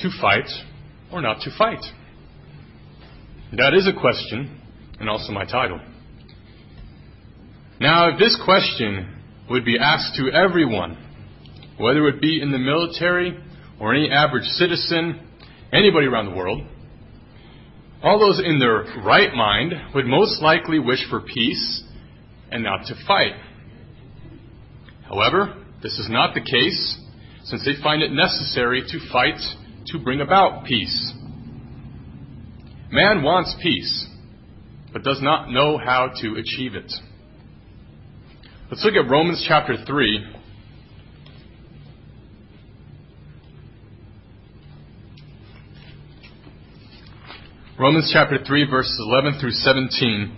to fight or not to fight? That is a question, and also my title. Now, if this question would be asked to everyone, whether it be in the military or any average citizen, anybody around the world, all those in their right mind would most likely wish for peace and not to fight. However, this is not the case, since they find it necessary to fight to bring about peace. Man wants peace, but does not know how to achieve it. Let's look at Romans chapter 3. Romans chapter 3, verses 11 through 17.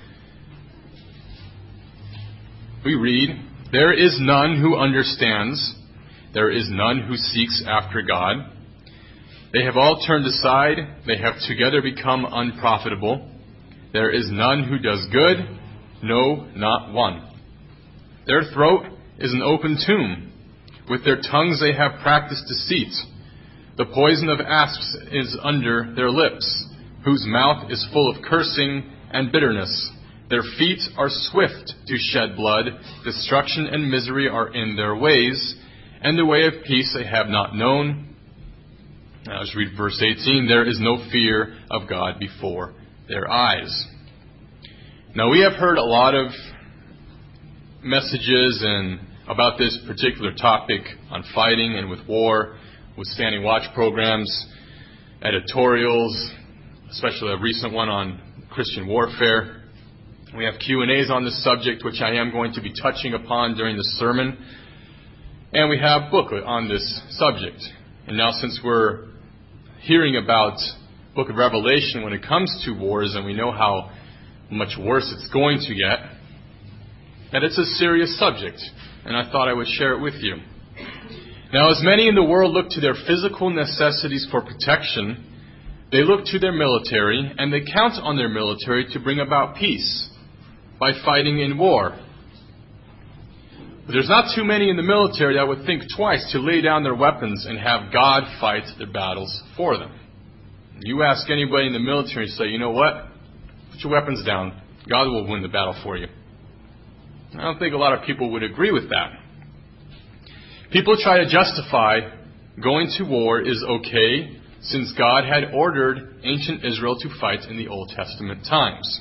We read, "There is none who understands. There is none who seeks after God. They have all turned aside. They have together become unprofitable. There is none who does good, no, not one. Their throat is an open tomb. With their tongues they have practiced deceit. The poison of asps is under their lips, whose mouth is full of cursing and bitterness. Their feet are swift to shed blood. Destruction and misery are in their ways, and the way of peace they have not known." Now let's read verse 18. "There is no fear of God before their eyes." Now we have heard a lot of messages about this particular topic on fighting and with war, with standing watch programs, editorials, especially a recent one on Christian warfare. We have Q&As on this subject, which I am going to be touching upon during the sermon. And we have booklet on this subject. And now since we're hearing about book of Revelation when it comes to wars, and we know how much worse it's going to get, that it's a serious subject. And I thought I would share it with you. Now, as many in the world look to their physical necessities for protection, they look to their military, and they count on their military to bring about peace by fighting in war. But there's not too many in the military that would think twice to lay down their weapons and have God fight their battles for them. You ask anybody in the military, say, you know what? Put your weapons down. God will win the battle for you. I don't think a lot of people would agree with that. People try to justify going to war is okay, since God had ordered ancient Israel to fight in the Old Testament times.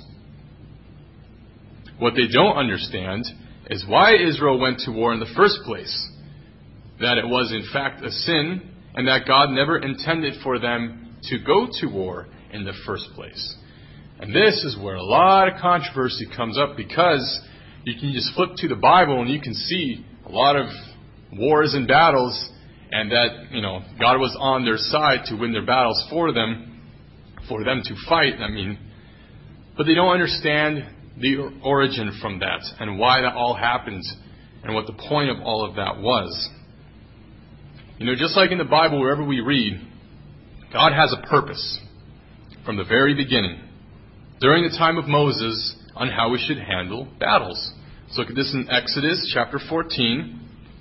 What they don't understand is why Israel went to war in the first place. That it was in fact a sin, and that God never intended for them to go to war in the first place. And this is where a lot of controversy comes up, because you can just flip to the Bible and you can see a lot of wars and battles, and that, God was on their side to win their battles for them to fight. But they don't understand the origin from that and why that all happened and what the point of all of that was. Just like in the Bible, wherever we read, God has a purpose from the very beginning, during the time of Moses, on how we should handle battles. Let's look at this in Exodus chapter 14.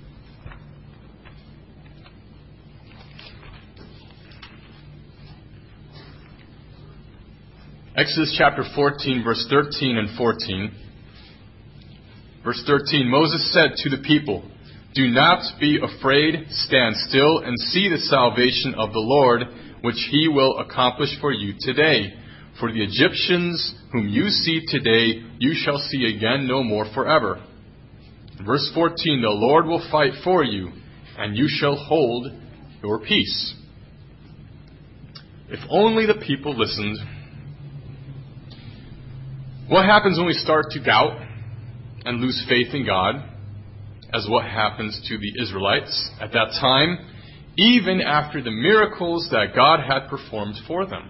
Exodus chapter 14, verse 13 and 14. Verse 13, Moses said to the people, "Do not be afraid, stand still and see the salvation of the Lord, which he will accomplish for you today. For the Egyptians whom you see today, you shall see again no more forever." Verse 14, "The Lord will fight for you, and you shall hold your peace." If only the people listened. What happens when we start to doubt and lose faith in God, as what happens to the Israelites at that time, even after the miracles that God had performed for them?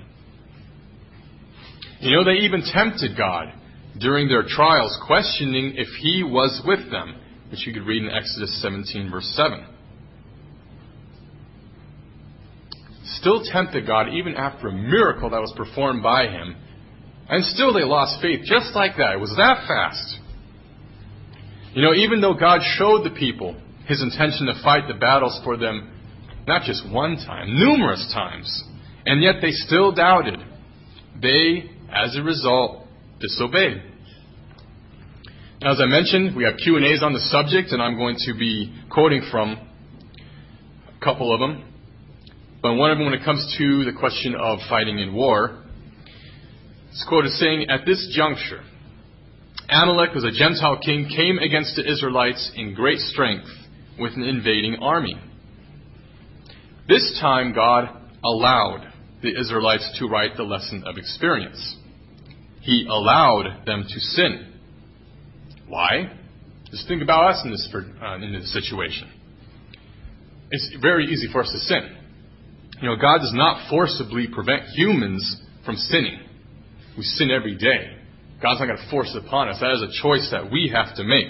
They even tempted God during their trials, questioning if he was with them, which you could read in Exodus 17, verse 7. Still tempted God even after a miracle that was performed by him, and still they lost faith just like that. It was that fast. Even though God showed the people his intention to fight the battles for them not just one time, numerous times. And yet they still doubted. They, as a result, disobeyed. Now, as I mentioned, we have Q&As on the subject, and I'm going to be quoting from a couple of them. But one of them, when it comes to the question of fighting in war, this quote is saying, "At this juncture, Amalek, as a Gentile king, came against the Israelites in great strength with an invading army. This time God allowed the Israelites to write the lesson of experience. He allowed them to sin. Why? Just think about us in this situation. It's very easy for us to sin. God does not forcibly prevent humans from sinning. We sin every day. God's not going to force it upon us. That is a choice that we have to make.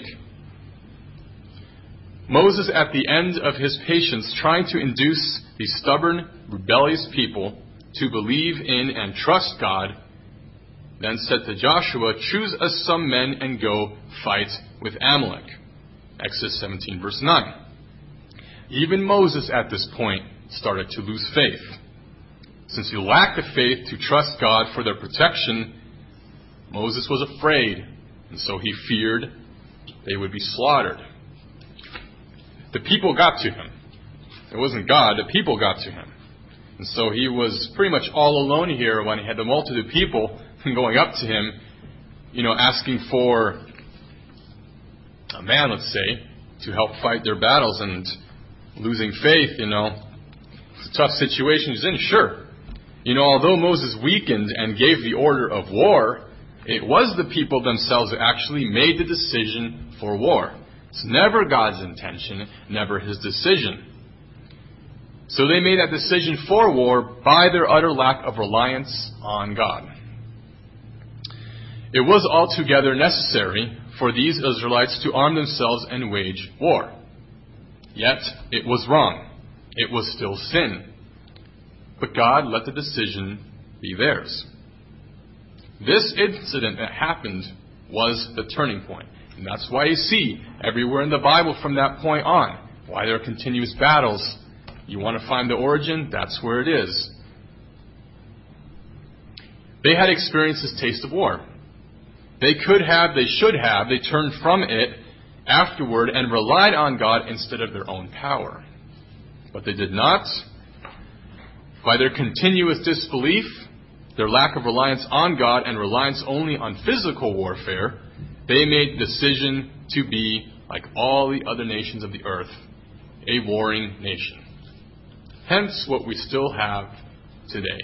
Moses, at the end of his patience, trying to induce these stubborn, rebellious people to believe in and trust God, then said to Joshua, 'Choose us some men and go fight with Amalek.'" Exodus 17, verse 9. Even Moses at this point started to lose faith. Since he lacked the faith to trust God for their protection, Moses was afraid, and so he feared they would be slaughtered. The people got to him. It wasn't God, the people got to him. And so he was pretty much all alone here when he had the multitude of people going up to him, asking for a man, let's say, to help fight their battles, and losing faith, It's a tough situation he's in, sure. Although Moses weakened and gave the order of war, it was the people themselves who actually made the decision for war. It's never God's intention, never His decision. So they made that decision for war by their utter lack of reliance on God. It was altogether necessary for these Israelites to arm themselves and wage war. Yet it was wrong. It was still sin. But God let the decision be theirs. This incident that happened was the turning point. And that's why you see everywhere in the Bible from that point on, why there are continuous battles. You want to find the origin? That's where it is. They had experienced this taste of war. They should have, they turned from it afterward and relied on God instead of their own power. But they did not. By their continuous disbelief, their lack of reliance on God and reliance only on physical warfare, they made the decision to be, like all the other nations of the earth, a warring nation. Hence what we still have today.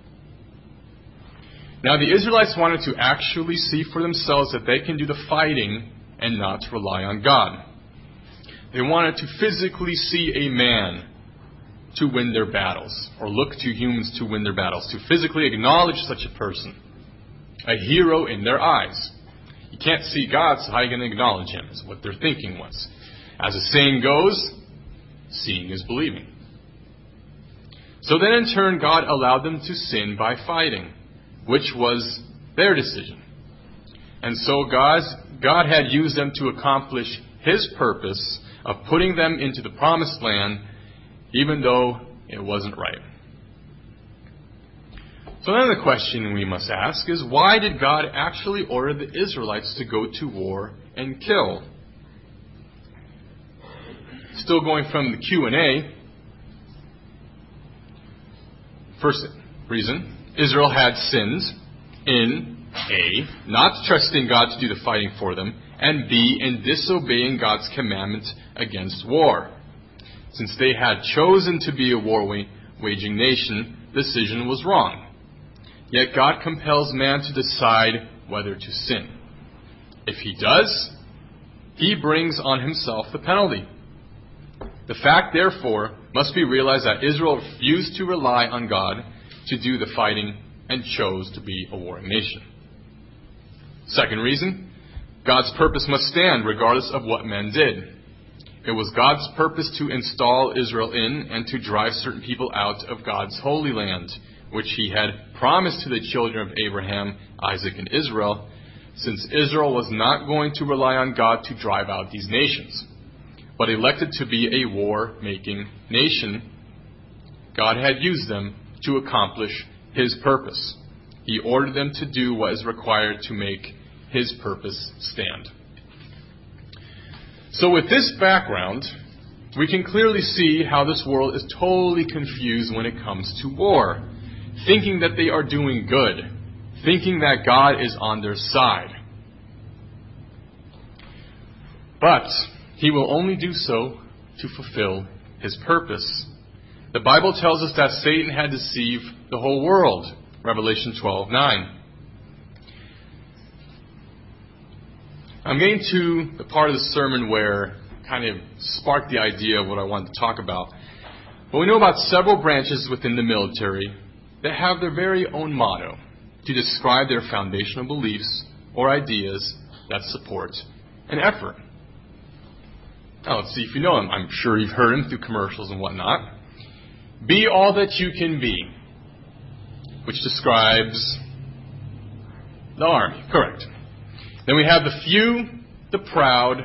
Now the Israelites wanted to actually see for themselves that they can do the fighting and not rely on God. They wanted to physically see a man to win their battles, or look to humans to win their battles, to physically acknowledge such a person, a hero in their eyes. You can't see God, so how are you going to acknowledge Him, is what their thinking was. As the saying goes, seeing is believing. So then in turn, God allowed them to sin by fighting, which was their decision. And so God had used them to accomplish His purpose of putting them into the promised land, even though it wasn't right. So then the question we must ask is, why did God actually order the Israelites to go to war and kill? Still going from the Q&A. First reason, Israel had sinned in A, not trusting God to do the fighting for them, and B, in disobeying God's commandment against war. Since they had chosen to be a war-waging nation, the decision was wrong. Yet God compels man to decide whether to sin. If he does, he brings on himself the penalty. The fact, therefore, must be realized that Israel refused to rely on God to do the fighting and chose to be a warring nation. Second reason, God's purpose must stand regardless of what men did. It was God's purpose to install Israel in and to drive certain people out of God's holy land, which He had promised to the children of Abraham, Isaac, and Israel, since Israel was not going to rely on God to drive out these nations, but elected to be a war-making nation God had used them to accomplish His purpose. He ordered them to do what is required to make His purpose stand. So with this background, we can clearly see how this world is totally confused when it comes to war, thinking that they are doing good, thinking that God is on their side. But He will only do so to fulfill His purpose. The Bible tells us that Satan had deceived the whole world, Revelation 12:9. I'm getting to the part of the sermon where kind of sparked the idea of what I wanted to talk about. But we know about several branches within the military that have their very own motto to describe their foundational beliefs or ideas that support an effort. Now let's see if you know them. I'm sure you've heard them through commercials and whatnot. Be all that you can be, which describes the Army. Correct. Then we have the few, the proud,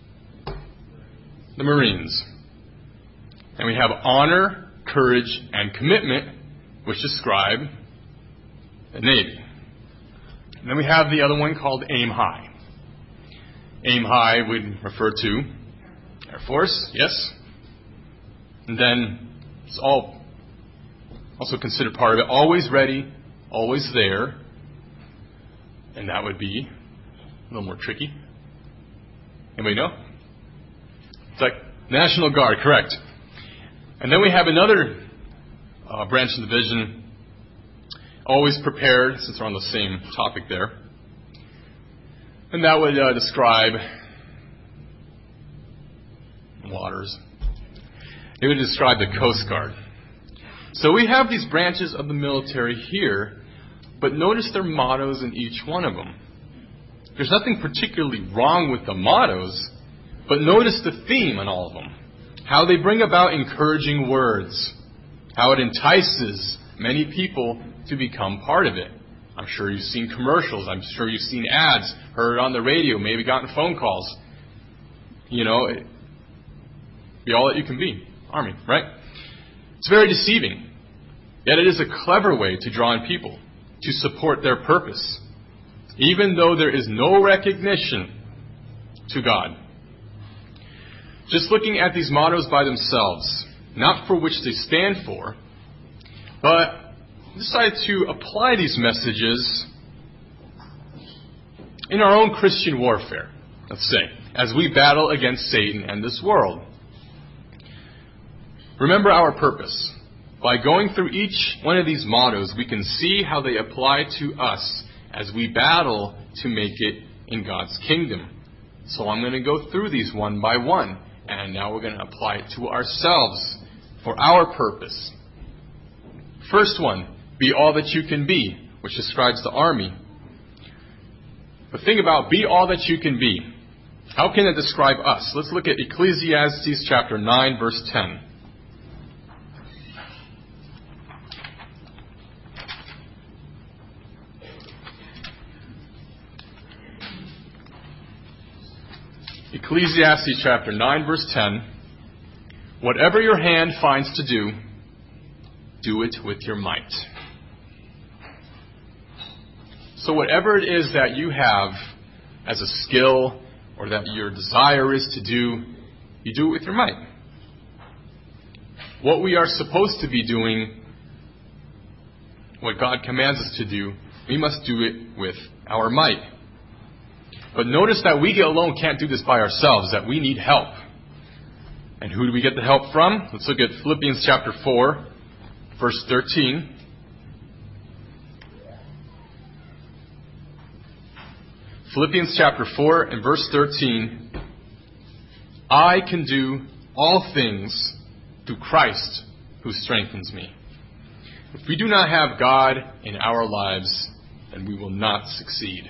the Marines. And we have honor, courage, and commitment, which describe the Navy. And then we have the other one called Aim High. Aim High would refer to Air Force, yes. And then it's all also considered part of it. Always ready, always there. And that would be a little more tricky. Anybody know? It's like National Guard, correct. And then we have another branch of the division, always prepared, since we're on the same topic there. And that would describe waters. It would describe the Coast Guard. So we have these branches of the military here, but notice their mottos in each one of them. There's nothing particularly wrong with the mottos, but notice the theme in all of them. How they bring about encouraging words. How it entices many people to become part of it. I'm sure you've seen commercials. I'm sure you've seen ads, heard it on the radio, maybe gotten phone calls. You know, be all that you can be. Army, right? It's very deceiving. Yet it is a clever way to draw in people to support their purpose, even though there is no recognition to God. Just looking at these mottos by themselves, not for which they stand for, but decide to apply these messages in our own Christian warfare, let's say, as we battle against Satan and this world. Remember our purpose. By going through each one of these mottos, we can see how they apply to us as we battle to make it in God's kingdom. So I'm going to go through these one by one, and now we're going to apply it to ourselves for our purpose. First one, be all that you can be, which describes the army. But think about be all that you can be. How can it describe us? Let's look at Ecclesiastes chapter 9, verse 10. Ecclesiastes chapter 9, verse 10. Whatever your hand finds to do, do it with your might. So whatever it is that you have as a skill or that your desire is to do, you do it with your might. What we are supposed to be doing, what God commands us to do, we must do it with our might. But notice that we alone can't do this by ourselves, that we need help. And who do we get the help from? Let's look at Philippians chapter 4, verse 13. Philippians chapter 4 and verse 13. I can do all things through Christ who strengthens me. If we do not have God in our lives, then we will not succeed.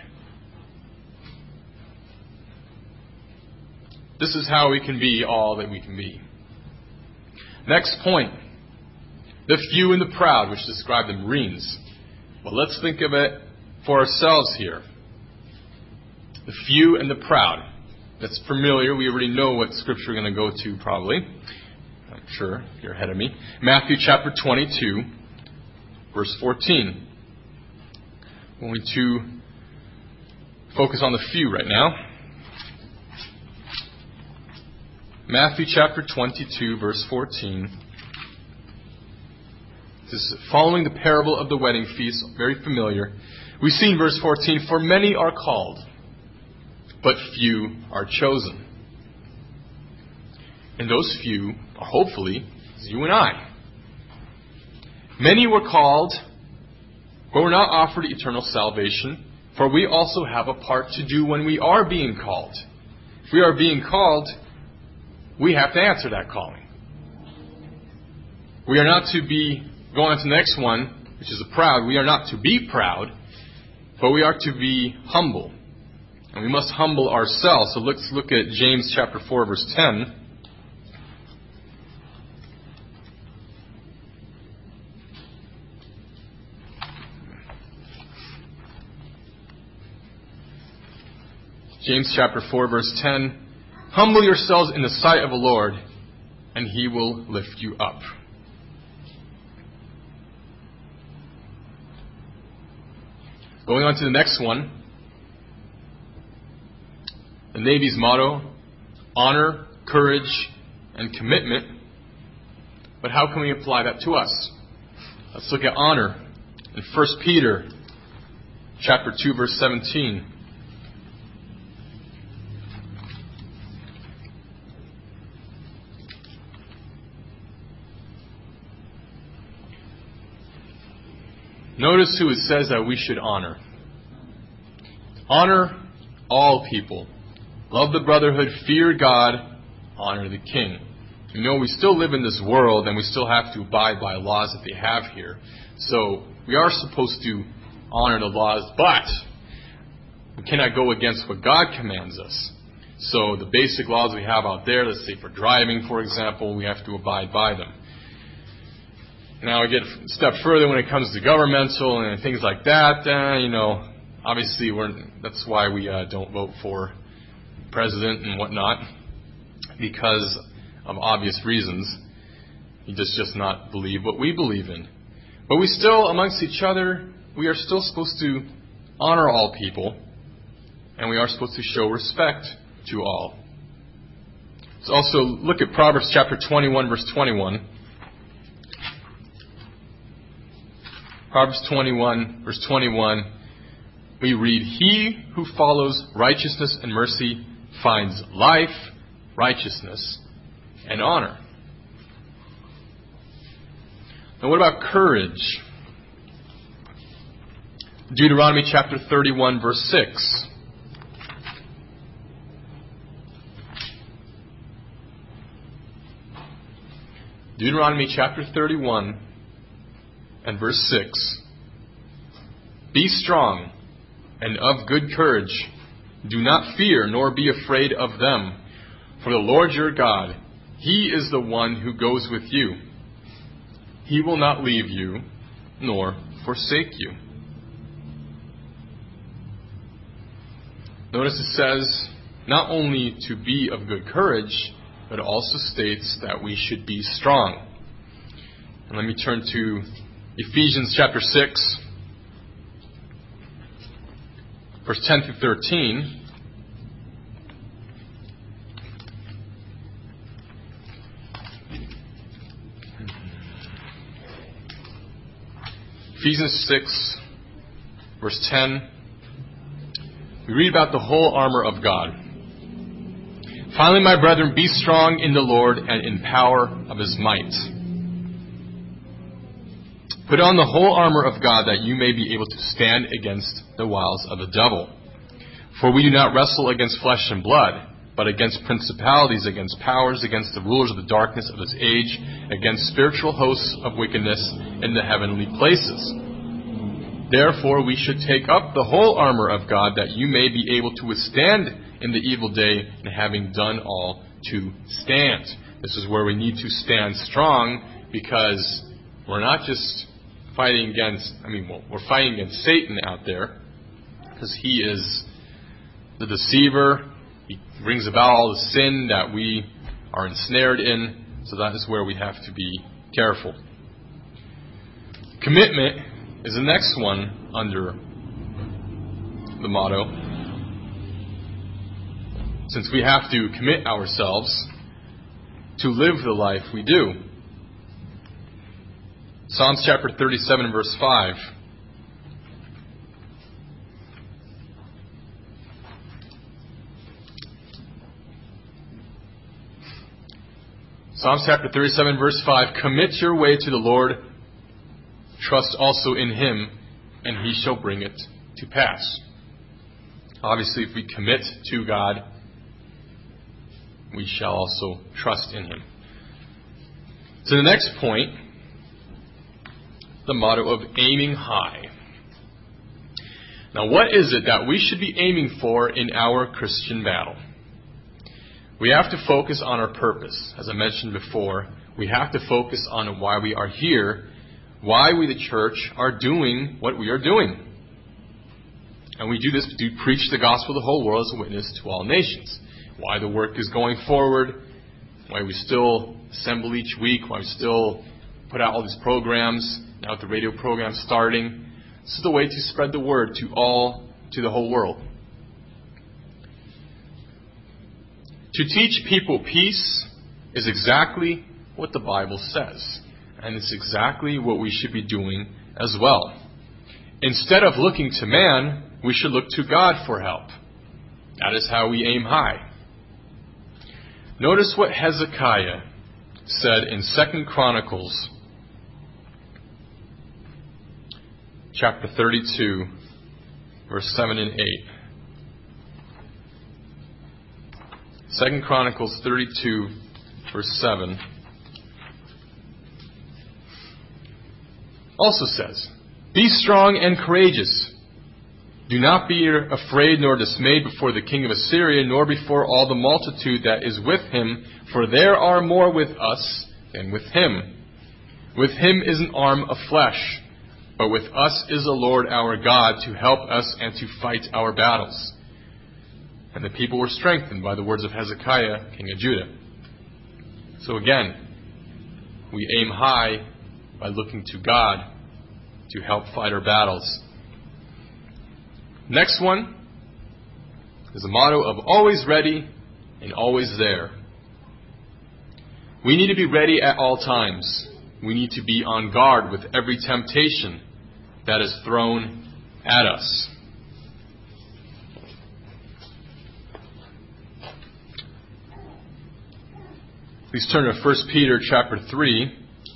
This is how we can be all that we can be. Next point. The few and the proud, which describe the Marines. Well, let's think of it for ourselves here. The few and the proud. That's familiar. We already know what scripture we're going to go to probably. I'm sure you're ahead of me. Matthew chapter 22, verse 14. I'm going to focus on the few right now. Matthew chapter 22, verse 14. This is following the parable of the wedding feast, very familiar. We see in verse 14, "For many are called, but few are chosen." And those few are hopefully you and I. Many were called, but were not offered eternal salvation, for we also have a part to do when we are being called. If we are being called, we have to answer that calling. We are not to be, going on to the next one, which is the proud, we are not to be proud, but we are to be humble. And we must humble ourselves. So let's look at James chapter 4, verse 10. James chapter 4, verse 10. "Humble yourselves in the sight of the Lord, and He will lift you up." Going on to the next one. The Navy's motto: honor, courage, and commitment. But how can we apply that to us? Let's look at honor in 1 Peter chapter 2, verse 17. Notice who it says that we should honor. Honor all people. Love the brotherhood. Fear God. Honor the king. You know, we still live in this world and we still have to abide by laws that they have here. So we are supposed to honor the laws, but we cannot go against what God commands us. So the basic laws we have out there, let's say for driving, for example, we have to abide by them. Now, I get a step further when it comes to governmental and things like that. Obviously, that's why we don't vote for president and whatnot, because of obvious reasons. He does just not believe what we believe in. But we still, amongst each other, we are still supposed to honor all people, and we are supposed to show respect to all. Let's also look at Proverbs chapter 21, verse 21. Proverbs 21, verse 21, we read, "He who follows righteousness and mercy finds life, righteousness, and honor." Now what about courage? Deuteronomy chapter 31, verse 6. Deuteronomy chapter 31 and verse 6. "Be strong and of good courage. Do not fear nor be afraid of them. For the Lord your God, He is the one who goes with you. He will not leave you nor forsake you." Notice it says not only to be of good courage, but it also states that we should be strong. And let me turn to Ephesians chapter 6, verse 10 through 13. Ephesians 6, verse 10. We read about the whole armor of God. "Finally, my brethren, be strong in the Lord and in power of His might. Put on the whole armor of God that you may be able to stand against the wiles of the devil. For we do not wrestle against flesh and blood, but against principalities, against powers, against the rulers of the darkness of this age, against spiritual hosts of wickedness in the heavenly places. Therefore we should take up the whole armor of God that you may be able to withstand in the evil day, and having done all, to stand." This is where we need to stand strong, because we're not just fighting against, we're fighting against Satan out there, because he is the deceiver. He brings about all the sin that we are ensnared in. So that is where we have to be careful. Commitment is the next one under the motto. Since we have to commit ourselves to live the life we do. Psalms chapter 37 verse 5. Psalms chapter 37 verse 5. Commit your way to the Lord. Trust also in Him, and He shall bring it to pass. Obviously, if we commit to God, we shall also trust in Him. So the next point, the motto of aiming high. Now, what is it that we should be aiming for in our Christian battle? We have to focus on our purpose. As I mentioned before, we have to focus on why we are here, why we, the church, are doing what we are doing. And we do this to preach the gospel to the whole world as a witness to all nations. Why the work is going forward, why we still assemble each week, why we still put out all these programs, now with the radio program starting. This is the way to spread the word to the whole world. To teach people peace is exactly what the Bible says. And it's exactly what we should be doing as well. Instead of looking to man, we should look to God for help. That is how we aim high. Notice what Hezekiah said in 2 Chronicles chapter 32, verse 7 and 8. 2 Chronicles 32, verse 7. Also says, be strong and courageous. Do not be afraid nor dismayed before the king of Assyria, nor before all the multitude that is with him, for there are more with us than with him. With him is an arm of flesh, but with us is the Lord our God to help us and to fight our battles. And the people were strengthened by the words of Hezekiah, king of Judah. So again, we aim high by looking to God to help fight our battles. Next one is the motto of always ready and always there. We need to be ready at all times. We need to be on guard with every temptation that is thrown at us. Please turn to 1 Peter chapter 3.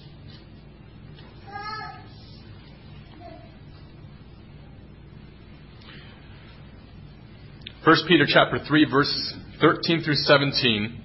1 Peter chapter 3, verse 13 through 17.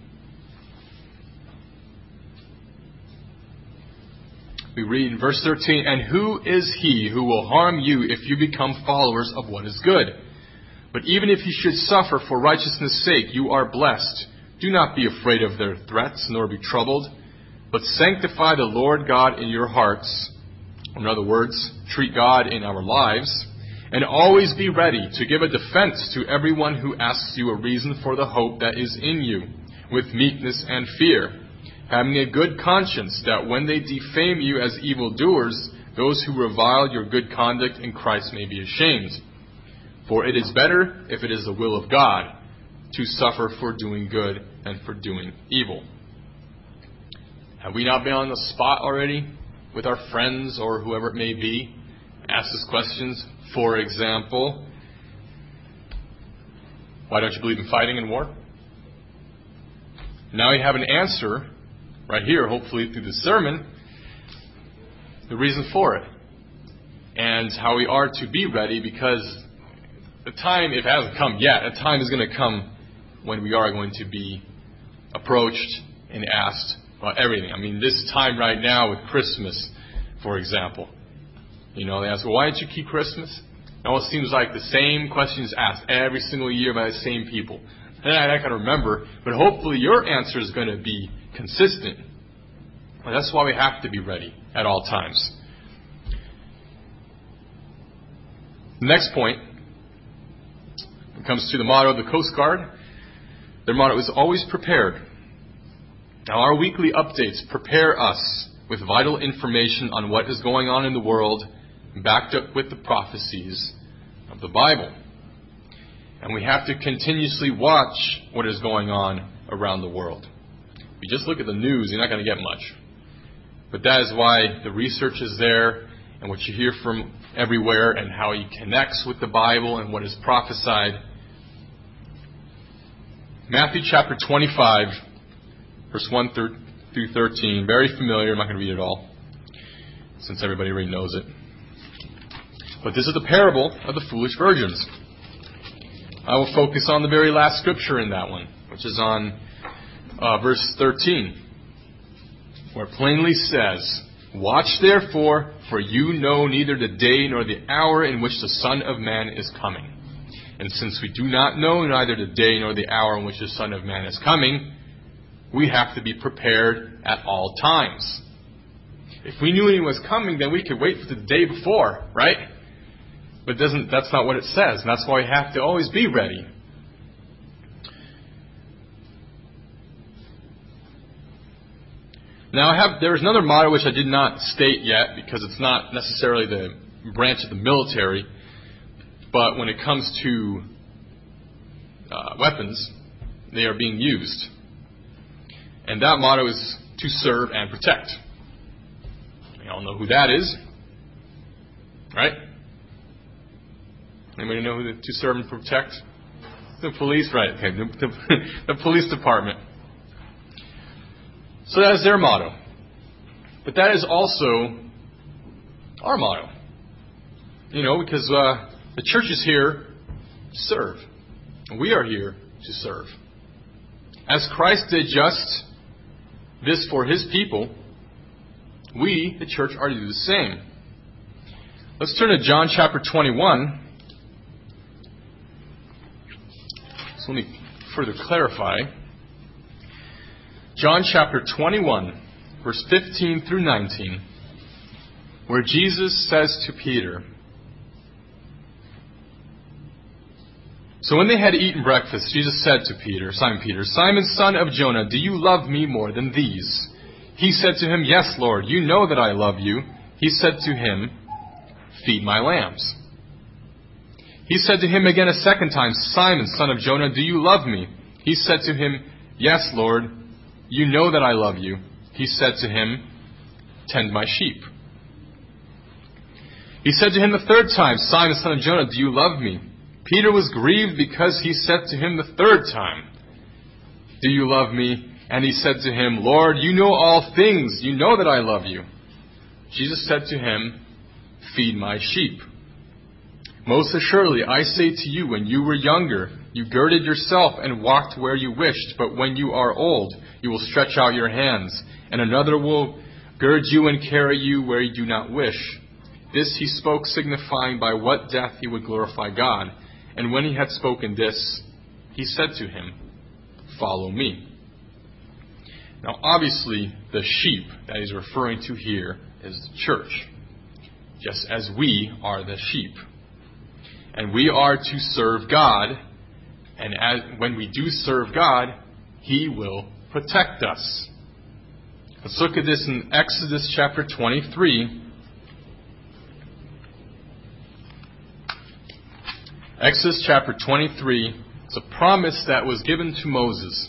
We read in verse 13, and who is he who will harm you if you become followers of what is good? But even if you should suffer for righteousness' sake, you are blessed. Do not be afraid of their threats, nor be troubled, but sanctify the Lord God in your hearts. In other words, treat God in our lives, and always be ready to give a defense to everyone who asks you a reason for the hope that is in you, with meekness and fear, having a good conscience, that when they defame you as evildoers, those who revile your good conduct in Christ may be ashamed. For it is better, if it is the will of God, to suffer for doing good than for doing evil. Have we not been on the spot already with our friends or whoever it may be? Ask us questions. For example, why don't you believe in fighting and war? Now you have an answer right here, hopefully through the sermon, the reason for it. And how we are to be ready, because the time, if it hasn't come yet, a time is going to come when we are going to be approached and asked about everything. I mean, this time right now with Christmas, for example. You know, they ask, well, why don't you keep Christmas? It almost seems like the same questions asked every single year by the same people. And I can remember, but hopefully your answer is going to be consistent. And that's why we have to be ready at all times. The next point, it comes to the motto of the Coast Guard. Their motto is always prepared. Now, our weekly updates prepare us with vital information on what is going on in the world, backed up with the prophecies of the Bible. And we have to continuously watch what is going on around the world. If you just look at the news, you're not going to get much. But that is why the research is there, and what you hear from everywhere, and how he connects with the Bible and what is prophesied. Matthew chapter 25, verse 1 through 13. Very familiar. I'm not going to read it all, since everybody already knows it. But this is the parable of the foolish virgins. I will focus on the very last scripture in that one, which is on verse 13, where it plainly says, "Watch therefore, for you know neither the day nor the hour in which the Son of Man is coming. And since we do not know neither the day nor the hour in which the Son of Man is coming, we have to be prepared at all times." If we knew he was coming, then we could wait for the day before, right? But that's not what it says. And that's why we have to always be ready. Now, there's another motto which I did not state yet, because it's not necessarily the branch of the military. But when it comes to weapons, they are being used. And that motto is to serve and protect. We all know who that is, right? Anybody know who to serve and protect? The police, right? Okay, the police department. So that is their motto. But that is also our motto. Because the church is here to serve. And we are here to serve. As Christ did just this for his people, we, the church, are to do the same. Let's turn to John chapter 21. So let me further clarify. John chapter 21, verse 15 through 19, where Jesus says to Peter, "So when they had eaten breakfast, Jesus said to Simon Peter, 'Simon, son of Jonah, do you love me more than these?' He said to him, 'Yes, Lord, you know that I love you.' He said to him, 'Feed my lambs.' He said to him again a second time, 'Simon, son of Jonah, do you love me?' He said to him, 'Yes, Lord, you know that I love you.' He said to him, 'Tend my sheep.' He said to him the third time, 'Simon, son of Jonah, do you love me?' Peter was grieved because he said to him the third time, 'Do you love me?' And he said to him, 'Lord, you know all things. You know that I love you.' Jesus said to him, 'Feed my sheep. Most assuredly, I say to you, when you were younger, you girded yourself and walked where you wished. But when you are old, you will stretch out your hands, and another will gird you and carry you where you do not wish.' This he spoke, signifying by what death he would glorify God. And when he had spoken this, he said to him, 'Follow me.'" Now, obviously, the sheep that he's referring to here is the church, just as we are the sheep. And we are to serve God, and when we do serve God, he will protect us. Let's look at this in Exodus chapter 23. Exodus chapter 23, it's a promise that was given to Moses.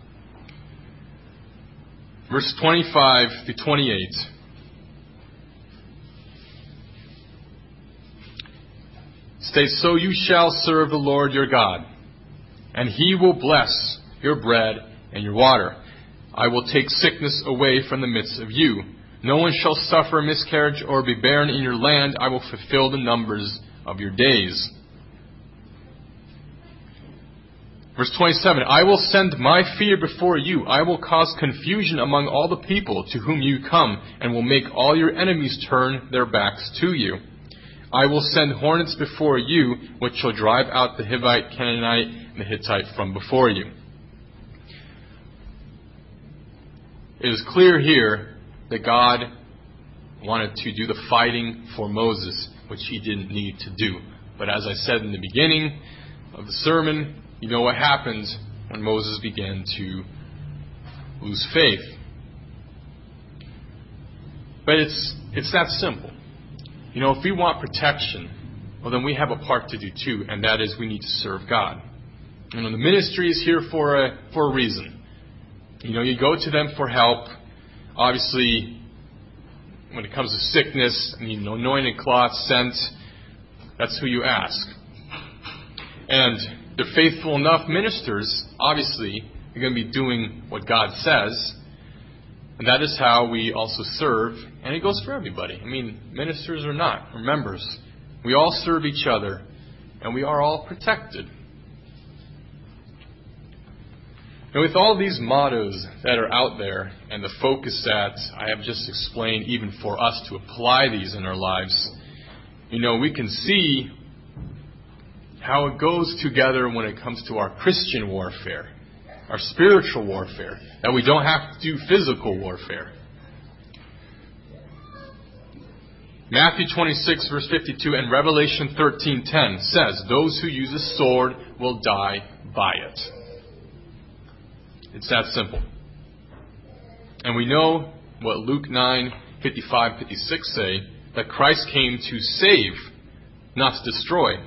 Verse 25 to 28. States, "So you shall serve the Lord your God, and he will bless your bread and your water. I will take sickness away from the midst of you. No one shall suffer miscarriage or be barren in your land. I will fulfill the numbers of your days." Verse 27, "I will send my fear before you. I will cause confusion among all the people to whom you come, and will make all your enemies turn their backs to you. I will send hornets before you, which shall drive out the Hivite, Canaanite, and the Hittite from before you." It is clear here that God wanted to do the fighting for Moses, which he didn't need to do. But as I said in the beginning of the sermon, you know what happened when Moses began to lose faith. But it's that simple. If we want protection, well, then we have a part to do too, and that is we need to serve God. The ministry is here for a reason. You go to them for help. Obviously, when it comes to sickness, anointed cloth, scent, that's who you ask. And they're faithful enough ministers, obviously, they're going to be doing what God says. And that is how we also serve. And it goes for everybody. Ministers or not, or members. We all serve each other. And we are all protected. And with all these mottos that are out there, and the focus that I have just explained, even for us to apply these in our lives, we can see how it goes together when it comes to our Christian warfare, our spiritual warfare, that we don't have to do physical warfare. Matthew 26, verse 52, and Revelation 13:10 says, those who use a sword will die by it. It's that simple. And we know what Luke 9:55, 56 say, that Christ came to save, not to destroy.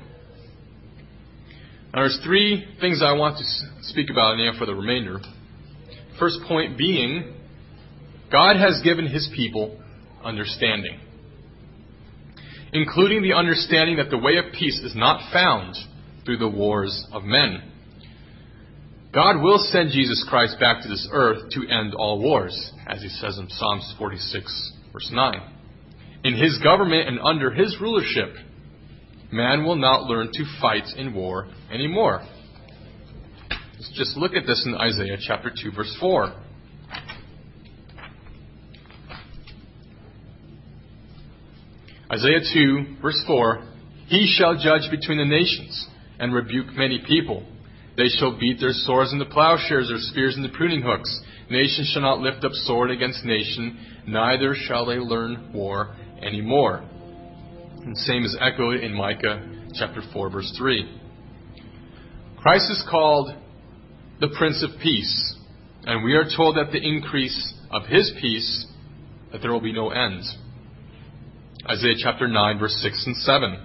Now there's three things I want to speak about now for the remainder. First point being, God has given His people understanding. Including the understanding that the way of peace is not found through the wars of men. God will send Jesus Christ back to this earth to end all wars, as He says in Psalms 46, verse 9. In His government and under His rulership, man will not learn to fight in war anymore. Let's just look at this in Isaiah chapter 2, verse 4. Isaiah 2, verse 4, He shall judge between the nations and rebuke many people. They shall beat their swords into plowshares, their spears into pruning hooks. Nation shall not lift up sword against nation, neither shall they learn war anymore. And the same is echoed in Micah chapter 4, verse 3. Christ is called the Prince of Peace, and we are told that the increase of His peace, that there will be no end. Isaiah chapter 9, verse 6 and 7.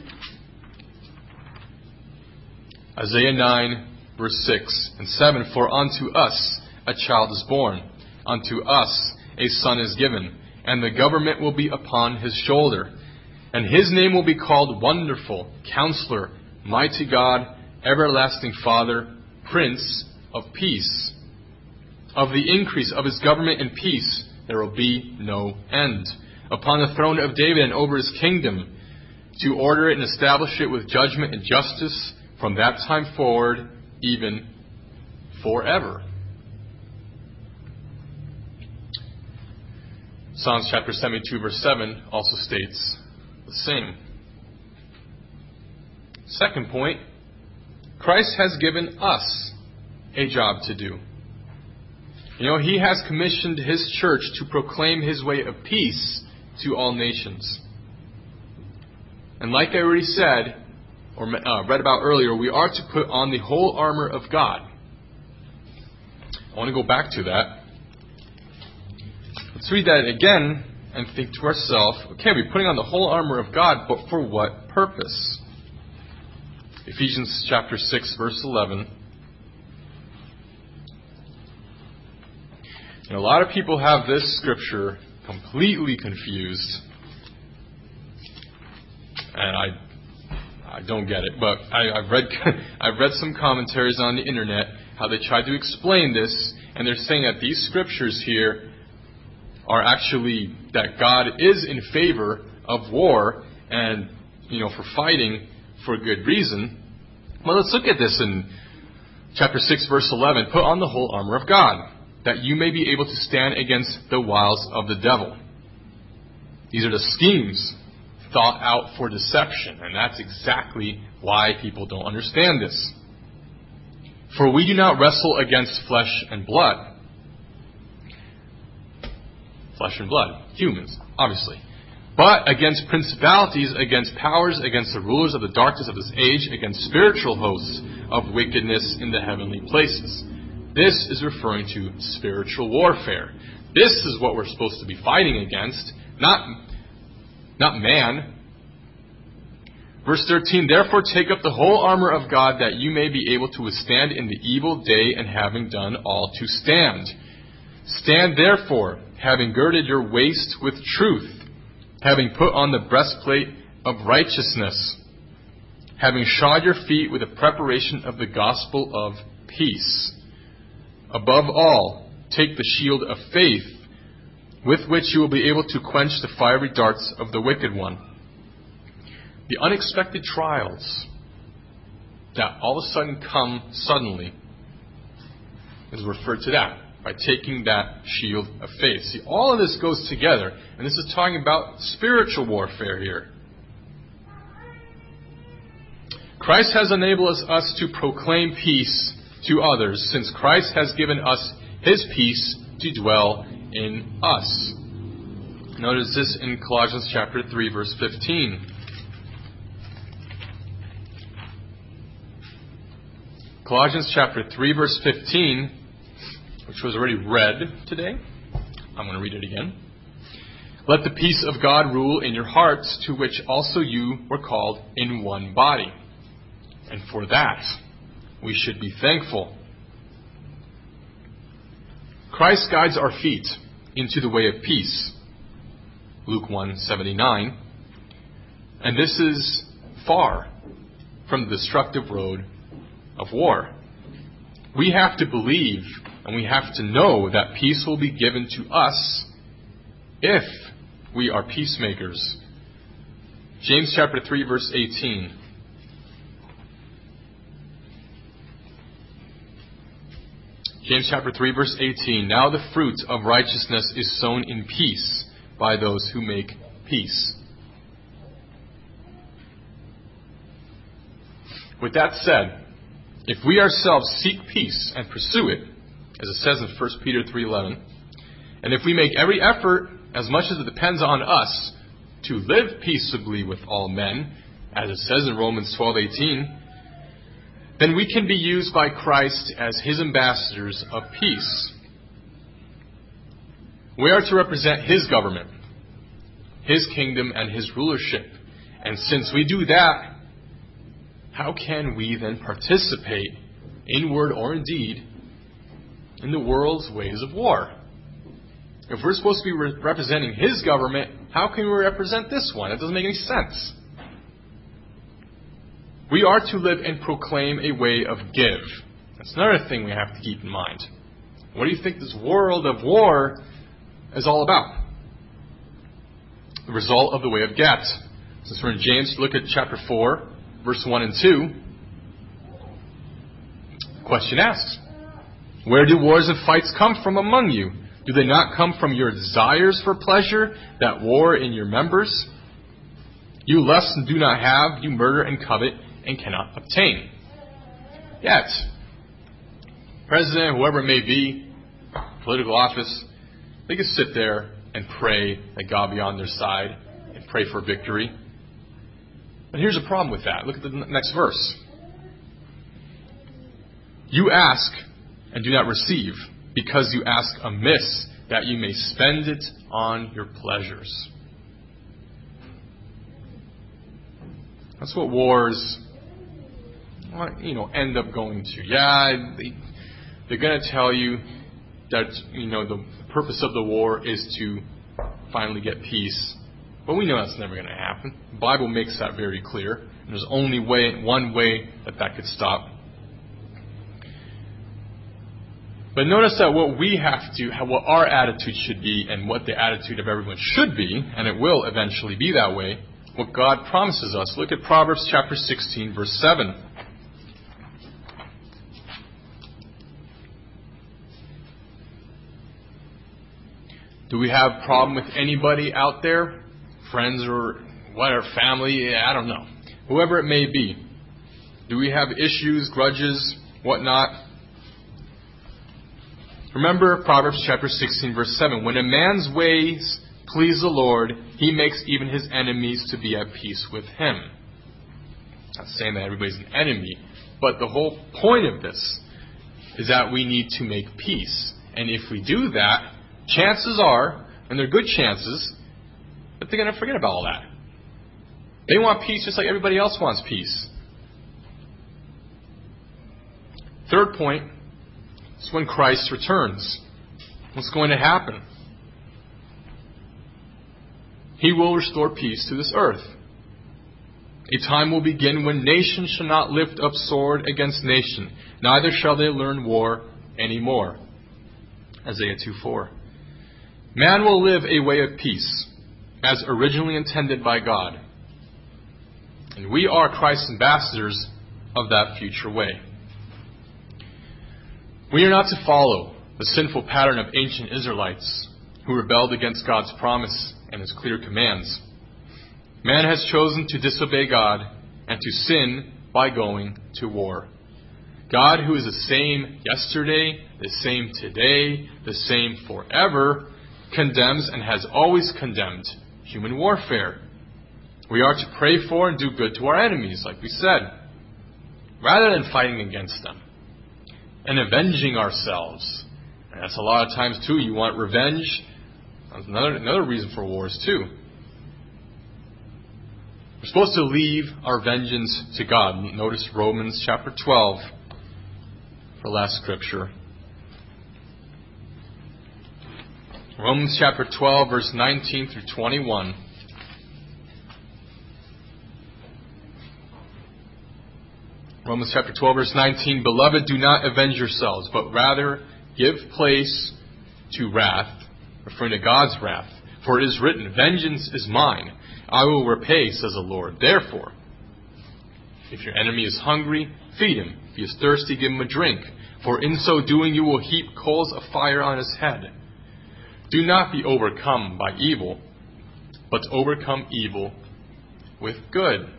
Isaiah 9, verse 6 and 7. For unto us a child is born, unto us a son is given, and the government will be upon His shoulder. And His name will be called Wonderful, Counselor, Mighty God, Everlasting Father, Prince of Peace. Of the increase of His government and peace there will be no end. Upon the throne of David and over His kingdom, to order it and establish it with judgment and justice from that time forward, even forever. Psalms chapter 72, verse 7 also states the same. Second point, Christ has given us a job to do. He has commissioned His church to proclaim His way of peace to all nations. And like I already said, or read about earlier, we are to put on the whole armor of God. I want to go back to that. Let's read that again and think to ourselves, okay, we're putting on the whole armor of God, but for what purpose? Ephesians chapter 6, verse 11. And a lot of people have this scripture completely confused. And I don't get it. But I've read some commentaries on the internet, how they try to explain this, and they're saying that these scriptures here are actually that God is in favor of war and, for fighting for good reason. Well, let's look at this in chapter 6, verse 11. Put on the whole armor of God, that you may be able to stand against the wiles of the devil. These are the schemes thought out for deception, and that's exactly why people don't understand this. For we do not wrestle against flesh and blood. Flesh and blood, humans, obviously. But against principalities, against powers, against the rulers of the darkness of this age, against spiritual hosts of wickedness in the heavenly places. This is referring to spiritual warfare. This is what we're supposed to be fighting against, not man. Verse 13, therefore take up the whole armor of God, that you may be able to withstand in the evil day, and having done all to stand. Stand therefore, having girded your waist with truth, having put on the breastplate of righteousness, having shod your feet with the preparation of the gospel of peace. Above all, take the shield of faith, with which you will be able to quench the fiery darts of the wicked one. The unexpected trials that all of a sudden come suddenly is referred to that, by taking that shield of faith. See, all of this goes together, and this is talking about spiritual warfare here. Christ has enabled us to proclaim peace to others, since Christ has given us His peace to dwell in us. Notice this in Colossians chapter 3, verse 15. Colossians chapter 3, verse 15, which was already read today. I'm going to read it again. Let the peace of God rule in your hearts, to which also you were called in one body. And for that, we should be thankful. Christ guides our feet into the way of peace. Luke 1:79. And this is far from the destructive road of war. We have to believe and we have to know that peace will be given to us if we are peacemakers. James chapter 3, verse 18. James chapter 3, verse 18. Now the fruit of righteousness is sown in peace by those who make peace. With that said, if we ourselves seek peace and pursue it, as it says in 1 Peter 3:11, and if we make every effort, as much as it depends on us, to live peaceably with all men, as it says in Romans 12:18, then we can be used by Christ as His ambassadors of peace. We are to represent His government, His kingdom, and His rulership. And since we do that, how can we then participate, in word or in deed, in the world's ways of war? If we're supposed to be representing His government, how can we represent this one? It doesn't make any sense. We are to live and proclaim a way of give. That's another thing we have to keep in mind. What do you think this world of war is all about? The result of the way of get. Since we're in James, look at chapter 4, verse 1 and 2. The question asks, where do wars and fights come from among you? Do they not come from your desires for pleasure that war in your members? You lust and do not have, you murder and covet and cannot obtain. Yet, president, whoever it may be, political office, they can sit there and pray that God be on their side and pray for victory. But here's a problem with that. Look at the next verse. You ask and do not receive, because you ask amiss, that you may spend it on your pleasures. That's what wars, end up going to. Yeah, they're going to tell you that, the purpose of the war is to finally get peace. But we know that's never going to happen. The Bible makes that very clear. And there's only one way that could stop. But notice that what our attitude should be, and what the attitude of everyone should be, and it will eventually be that way, what God promises us. Look at Proverbs chapter 16, verse 7. Do we have a problem with anybody out there? Friends or whatever, family, I don't know. Whoever it may be. Do we have issues, grudges, whatnot? Remember Proverbs chapter 16, verse 7. When a man's ways please the Lord, He makes even his enemies to be at peace with him. Not saying that everybody's an enemy, but the whole point of this is that we need to make peace. And if we do that, chances are, and they're good chances, that they're going to forget about all that. They want peace just like everybody else wants peace. Third point is when Christ returns. What's going to happen? He will restore peace to this earth. A time will begin when nation shall not lift up sword against nation, neither shall they learn war anymore. Isaiah 2:4. Man will live a way of peace, as originally intended by God. And we are Christ's ambassadors of that future way. We are not to follow the sinful pattern of ancient Israelites who rebelled against God's promise and His clear commands. Man has chosen to disobey God and to sin by going to war. God, who is the same yesterday, the same today, the same forever, condemns and has always condemned human warfare. We are to pray for and do good to our enemies, like we said, rather than fighting against them and avenging ourselves. And that's a lot of times too. You want revenge. That's another reason for wars too. We're supposed to leave our vengeance to God. Notice Romans chapter 12 for last scripture. Romans chapter 12, verse 19 through 21. Romans chapter 12, verse 19. Beloved, do not avenge yourselves, but rather give place to wrath, referring to God's wrath. For it is written, vengeance is mine. I will repay, says the Lord. Therefore, if your enemy is hungry, feed him. If he is thirsty, give him a drink. For in so doing you will heap coals of fire on his head. Do not be overcome by evil, but overcome evil with good.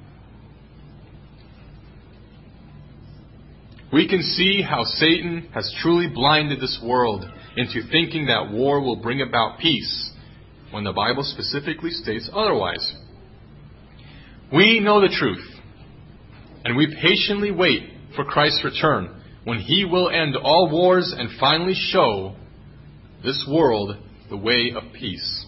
We can see how Satan has truly blinded this world into thinking that war will bring about peace, when the Bible specifically states otherwise. We know the truth, and we patiently wait for Christ's return, when He will end all wars and finally show this world the way of peace.